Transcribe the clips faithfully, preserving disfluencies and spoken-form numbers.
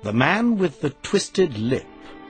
The Man with the Twisted Lip.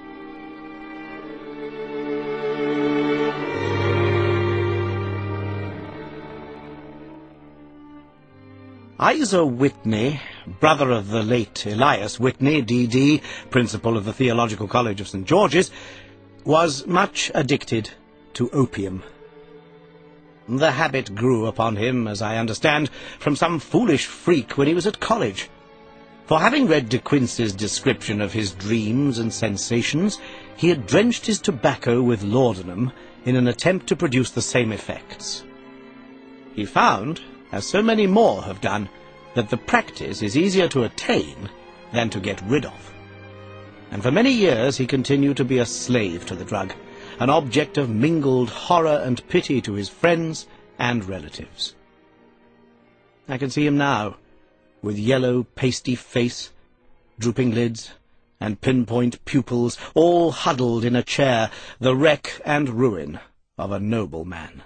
Isa Whitney, brother of the late Elias Whitney, D D, principal of the Theological College of Saint George's, was much addicted to opium. The habit grew upon him, as I understand, from some foolish freak when he was at college. For having read De Quincey's description of his dreams and sensations, he had drenched his tobacco with laudanum in an attempt to produce the same effects. He found, as so many more have done, that the practice is easier to attain than to get rid of. And for many years he continued to be a slave to the drug, an object of mingled horror and pity to his friends and relatives. I can see him now, with yellow, pasty face, drooping lids, and pinpoint pupils, all huddled in a chair, the wreck and ruin of a noble man.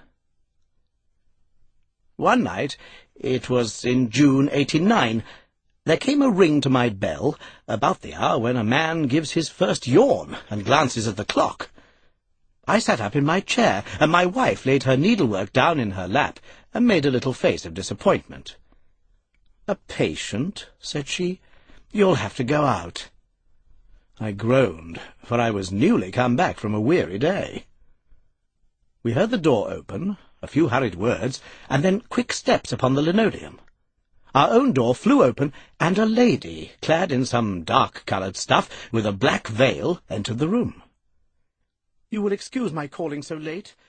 One night, it was in June eighty-nine, there came a ring to my bell, about the hour when a man gives his first yawn and glances at the clock. I sat up in my chair, and my wife laid her needlework down in her lap and made a little face of disappointment. "A patient?" said she. "You'll have to go out." I groaned, for I was newly come back from a weary day. We heard the door open, a few hurried words, and then quick steps upon the linoleum. Our own door flew open, and a lady, clad in some dark-coloured stuff, with a black veil, entered the room. "You will excuse my calling so late.